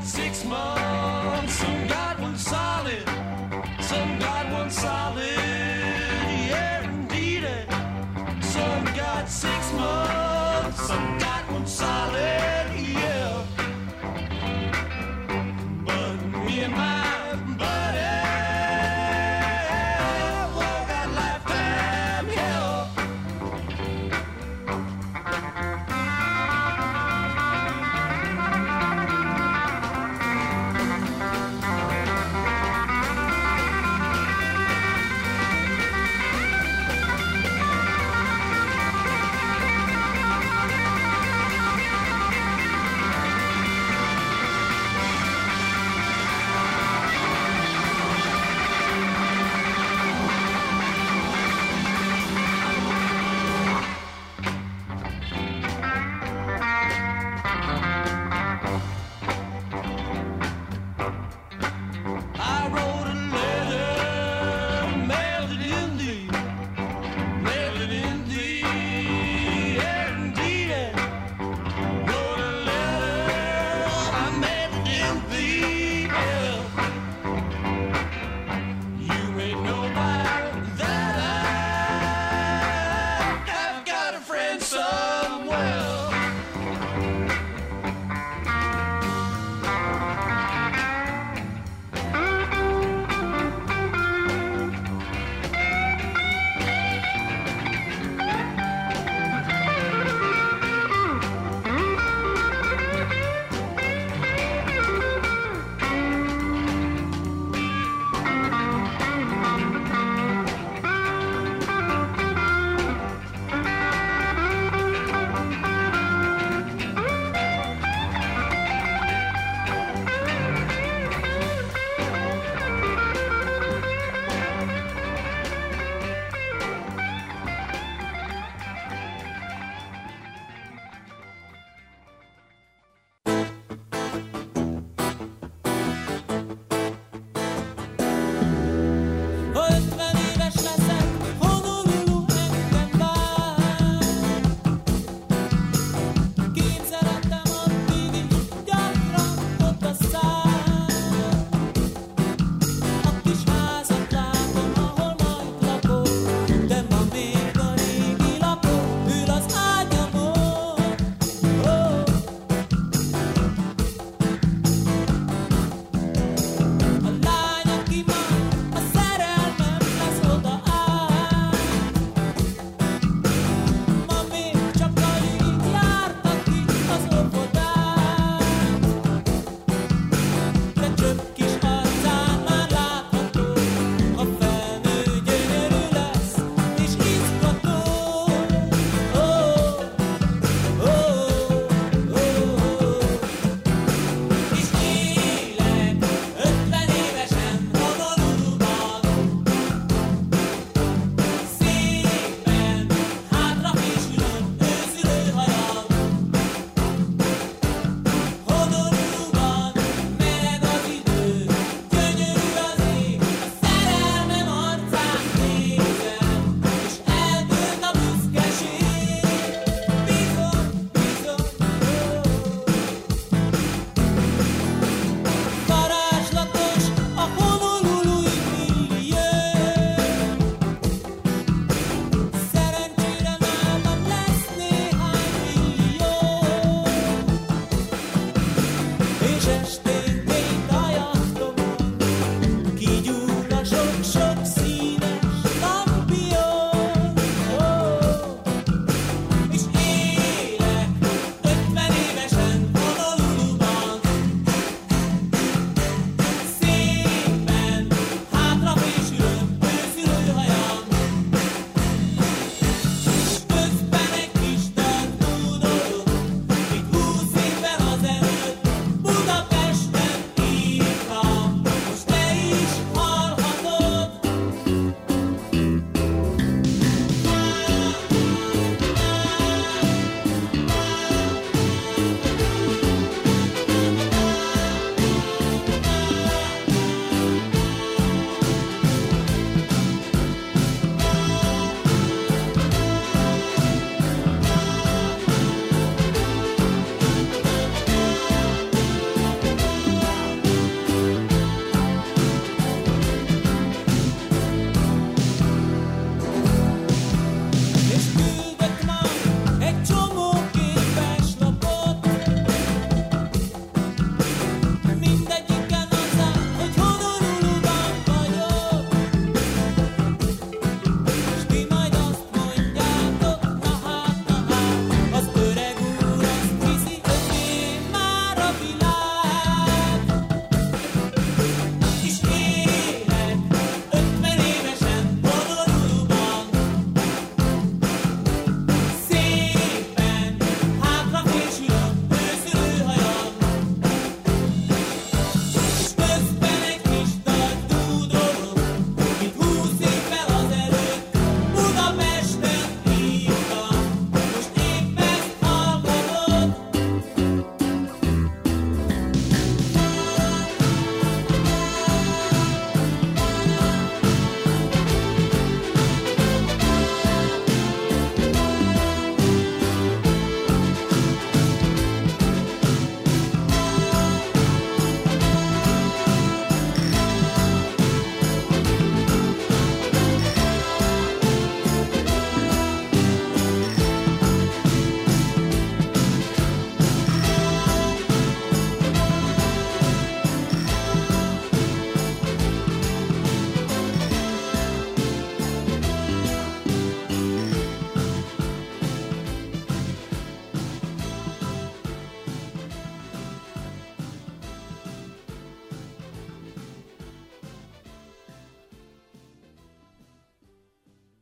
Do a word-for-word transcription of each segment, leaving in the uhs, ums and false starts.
six months, some got one solid, some got one solid, yeah indeed. Some got six months, some got one solid, yeah. But me and my buddy, well, got lifetime help.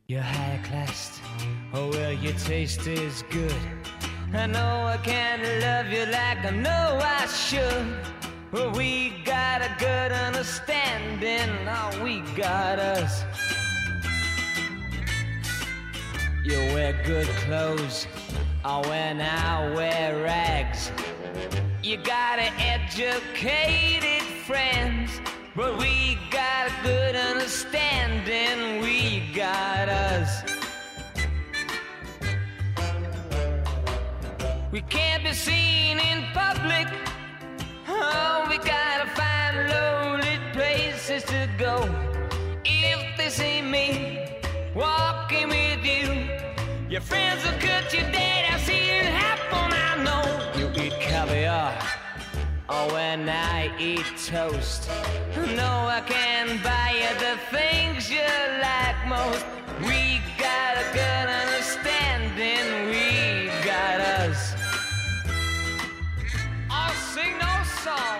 You're high class, oh well your taste is good. I know I can't love you like I know I should, but we got a good understanding, oh we got us. You wear good clothes, oh when I wear rags. You got educated friends, but we got a good understanding, we got us. We can't be seen in public, oh, we gotta find lonely places to go. If they see me walking with you, your friends will cut you dead, I've seen it happen, I know. You eat caviar, oh, when I eat toast. No, I can't buy you the things you like most. We got a good understanding, we got us. I'll sing no song.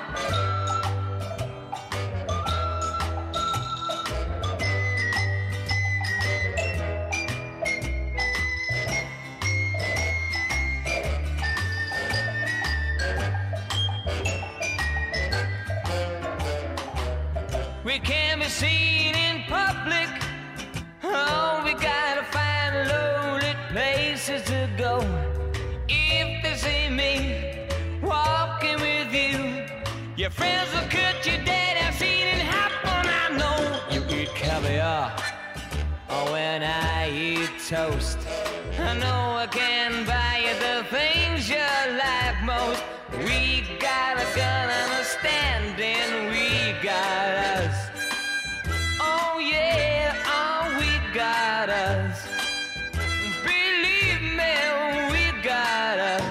We can't be seen in public, oh, we gotta find lonely places to go. If they see me walking with you, your friends will cut you dead, I've seen it happen, I know. You eat caviar, oh, when I eat toast. I know I can buy you the things you like most. We got a good understanding, we got us. Oh yeah, oh we got us. Believe me, we got us.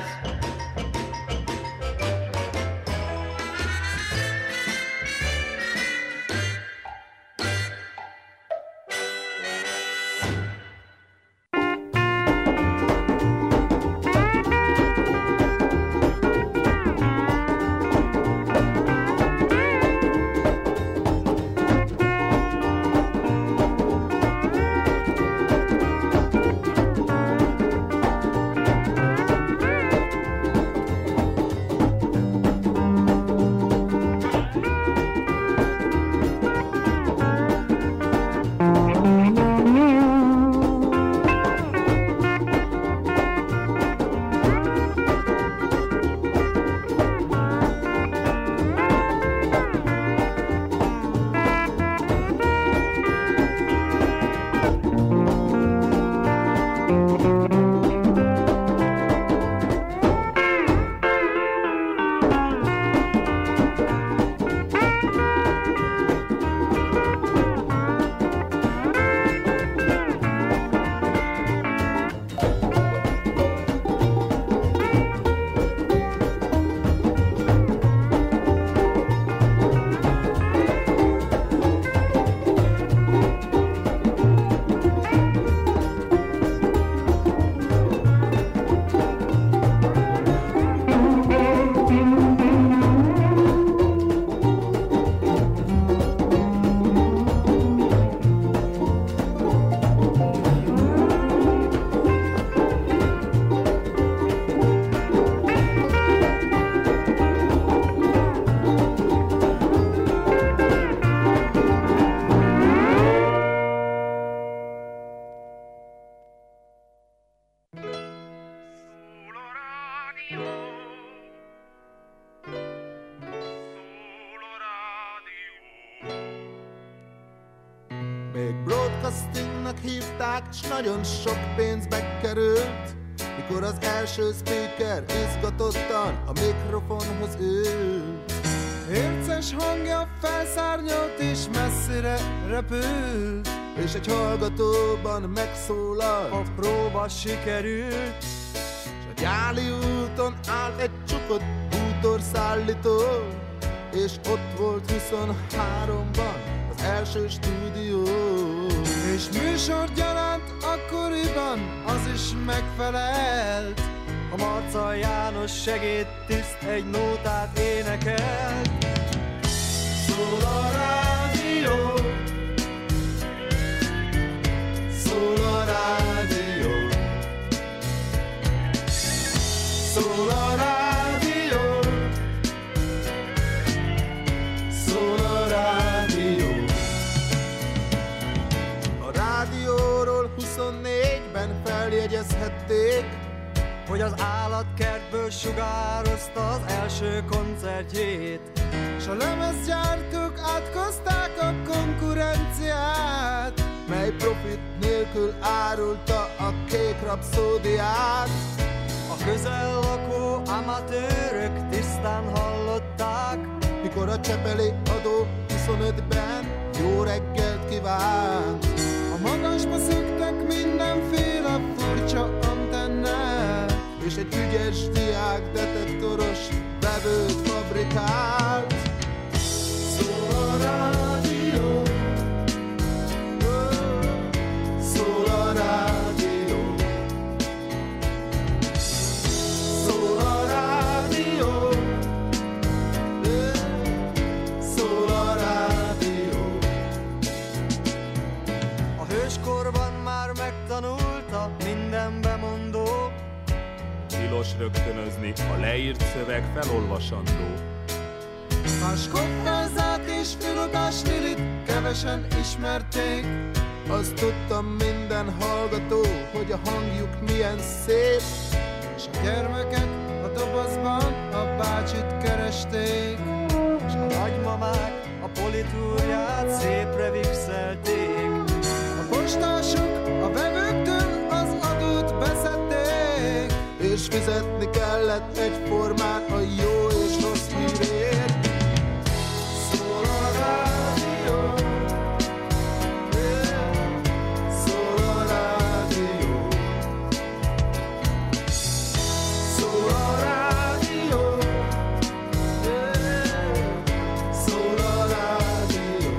Még broadcastingnak hívták, s nagyon sok pénzbe került, mikor az első speaker izgatottan a mikrofonhoz ült. Érces hangja felszárnyalt és messzire repült, és egy hallgatóban megszólalt, a próba sikerült. S a Gyáli úton állt egy csukott bútorszállító, és ott volt huszonháromban az első stúdió. És műsorgyaránt akkoriban az is megfelelt, a Marca János segédtiszt egy nótát énekelt. Szól a rádió, szól a rádióról huszonnégyben feljegyezhették, hogy az állatkertből sugározta az első koncertjét, s a lemezgyártók átkozták a konkurenciát, mely profit nélkül árulta a kék rapszódiát. A közel lakó amatőrök tisztán hallották, mikor a Csepeli adó huszonötben jó reggelt kívánt. A magasba szöktek mindenféle furcsa antennát, és egy ügyes diák detektoros vevőt fabrikált. Szól a rádió, szól a rádió, szól a rádió, szól a rádió. A hőskorban már megtanulta minden bemondó, tilos rögtönözni, a leírt szöveg felolvasandó. Más koppázát és filogás Lilit kevesen ismerték. Azt tudtam minden hallgató, hogy a hangjuk milyen szép, és a gyermekek a dobozban a bácsit keresték, és a nagymamák a politúrját szépre vixelték. a postások a vevőktől az adót beszedték, és fizetni kellett egyformán a jó és rossz hírért. Szól a rádió, szól a rádió, szól a rádió, szól a rádió.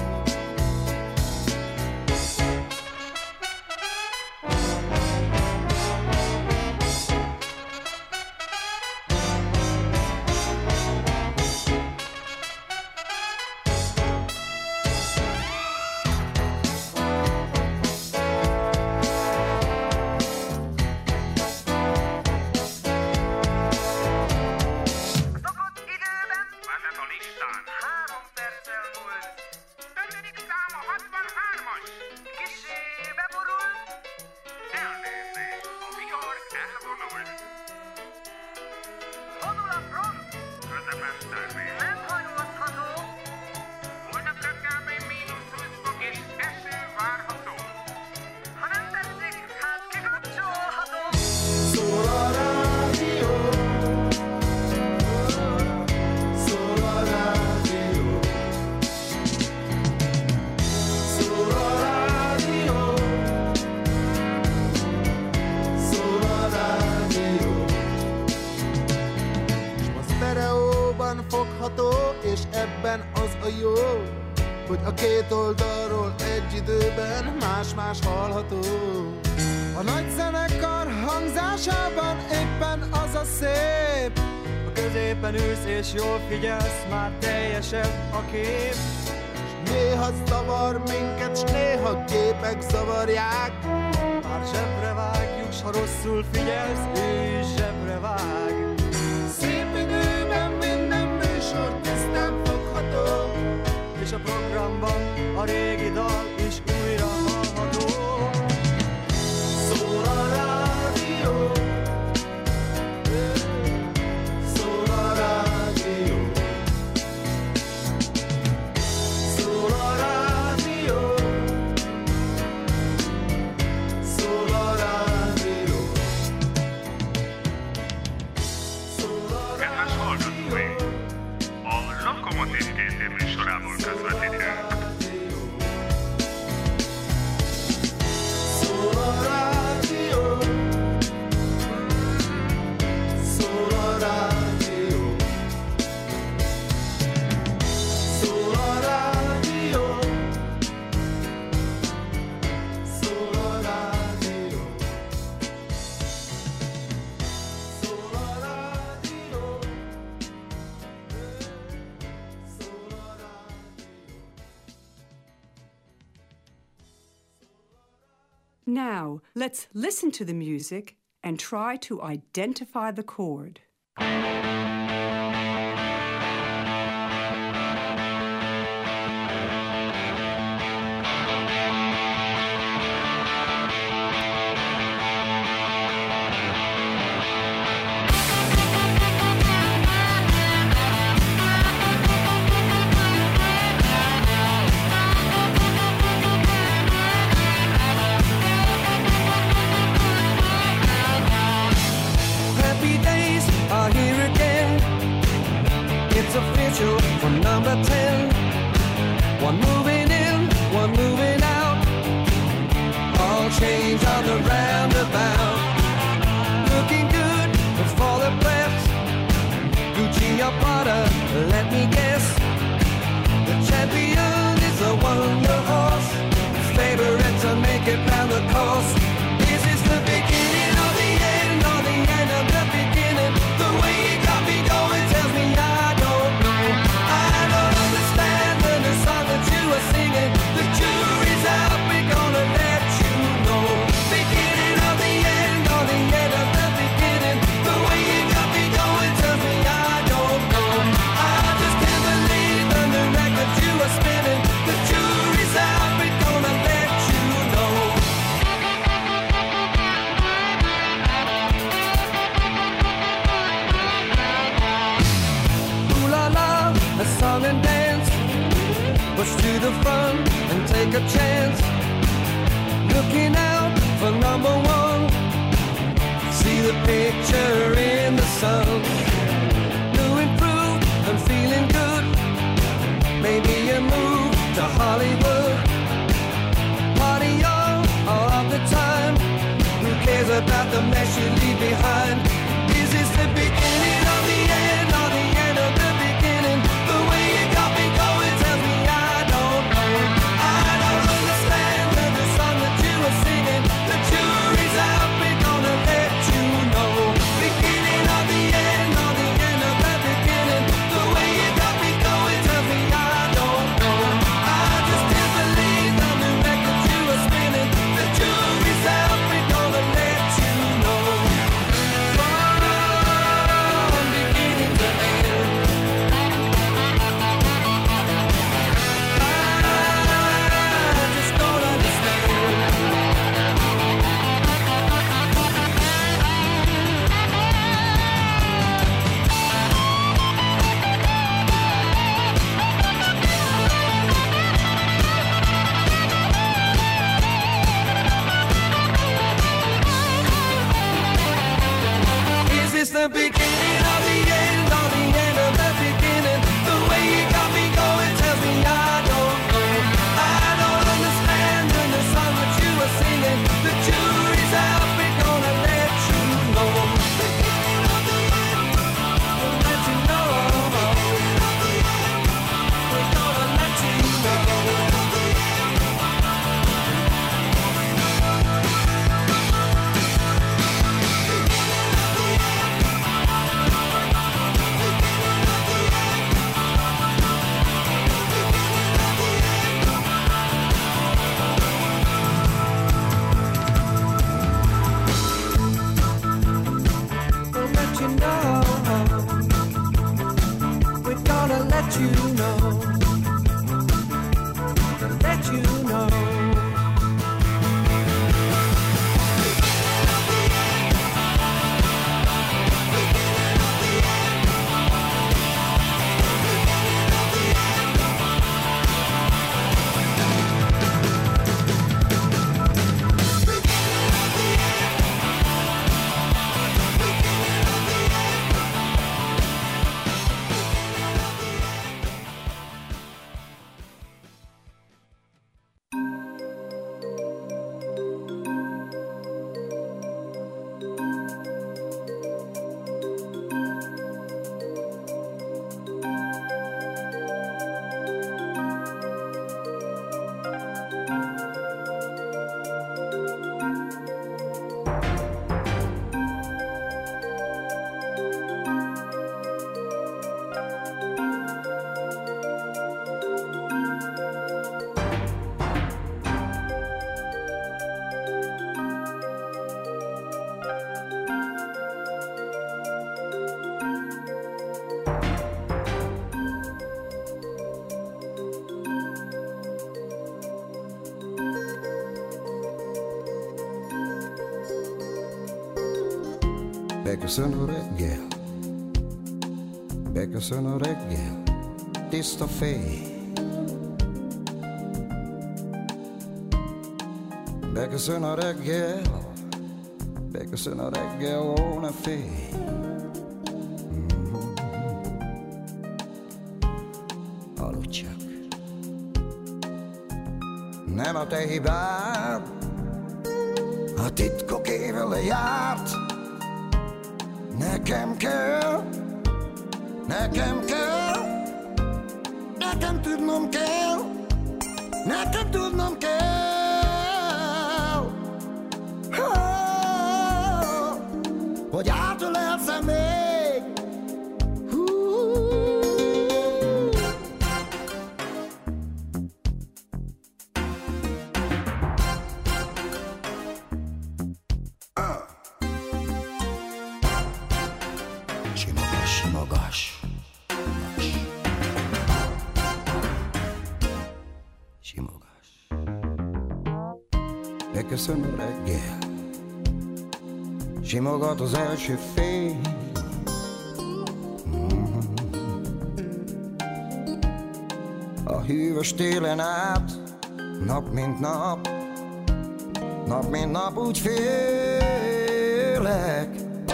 És ebben az a jó, hogy a két oldalról egy időben más-más hallható. A nagy zenekar hangzásában éppen az a szép, a középen ülsz és jól figyelsz, már teljesebb a kép. S néha zavar minket, s néha gépek zavarják, már zsebre vágjuk, s ha rosszul figyelsz, ő is zsebre vág. Szép időben minden műsor tisztán fogható, és a programban a régi dal is újra hallható. Szól a rádió, szól a rádió, szól a rádió, szól a rádió, szól a rádió. Kedves hallgatói! A Lokomotív két műsorából közvetítünk. Szól a rádió, szól a rádió, szól a rádió, szól a rádió, szól a rádió, szól a rádió. Now, let's listen to the music and try to identify the chord. One moving in, one moving out, all change on the roundabout. Looking good for the press, Gucci or Prada, let me guess. The champion is a wonder horse, favorite to make it round the course. Is this the beginning of the end, or the end of the beginning? The way you got me going tells me I don't know. I don't understand the song that you were singing. The jury's out, we're gonna let you know. Beginning of the end, or the end of the beginning? The way you got me going tells me I don't know. I just can't believe the new record you were spinning. The jury's out, we're gonna let you know. Ooh la la, a song and dance. Push to the front and take a chance. Looking out for number one. See the picture in the sun. New improved and feeling good. Maybe a move to Hollywood. Party on all of the time. Who cares about the mess you leave behind? Is this the beginning of the end, or the end of the beginning? The way you got me going tells me I don't know. I don't understand the song that you were singing. The jury's out, we're gonna let you know. Beginning of the end, or the end of the beginning? The way you got me going tells me I don't know. I just can't believe the new record you were spinning. The jury's out, we're gonna let you know. From beginning to end, I just don't understand. Is this the beginning of the end, or the end of the beginning? The way you got me going tells me I don't know. I don't understand the song that you were singing. The jury's out, we're gonna let you know. Beginning of the end, we'll let you know. We're gonna let you know. We'll let you know. We're gonna let you know. Let you know. Beköszön a reggel, beköszön a reggel, tiszta fény. Beköszön a reggel, beköszön a reggel, ó ne félj. Mm-hmm. Aludj csak, nem a te hibád, a titkok évele járt. Nekem kell, nekem kell, nekem tudnom kell, nekem tudnom kell, oh, hogy átölelsz-e még. Simogass, simogass, simogass. Beköszön a reggel, simogat az első fény. Mm. A hűvös télen át, nap mint nap, nap mint nap úgy félek.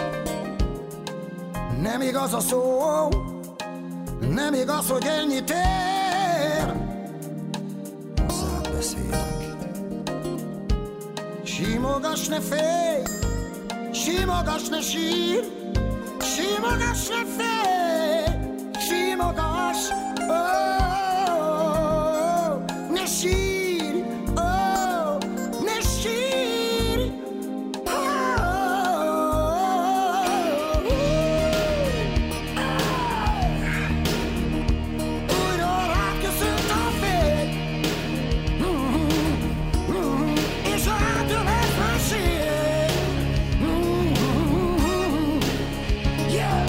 Nem igaz a szó, nem igaz, hogy ennyit ér. Hozzád beszélek. Simogass, ne félj, simogass, ne sír, simogass, ne félj, simogass, oh, ne sír, oh, ne sír, oh. Újra rád köszönt a fény, és átölelsz a sír. Yeah.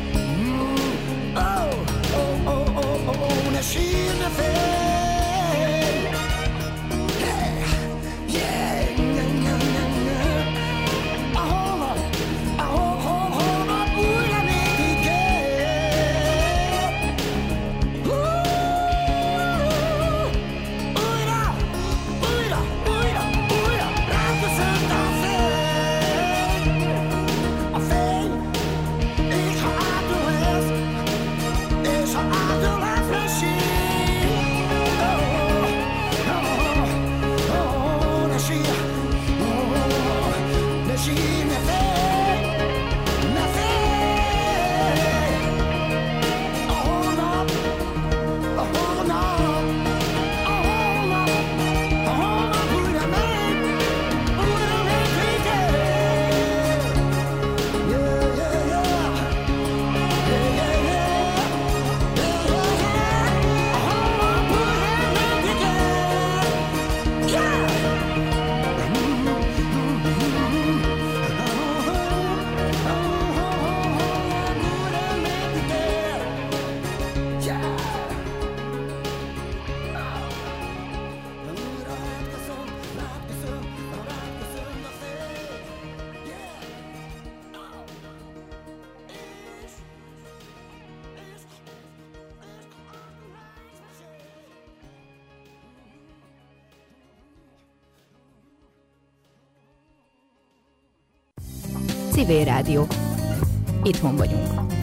Oh, oh, oh, oh, oh, ne sír, ne félj. Yeah, yeah, yeah, yeah, yeah. A holnap, a hol, hol, holnap újra végig ér. Újra, újra, újra, újra ráköszönt a fény. A fény, és ha átölelsz, és ha átölelsz, ne sír. Oh, oh, oh, ne sír. Oh, ne sír, ne félj, ne félj. A holnap, a holnap, a holnap, a holnap újra megy, újra megy végig. Yeah, yeah, yeah. Yeah, yeah, yeah. Yeah, yeah, yeah. A holnap újra megy végig. Yeah. Civil Rádió. Itthon vagyunk.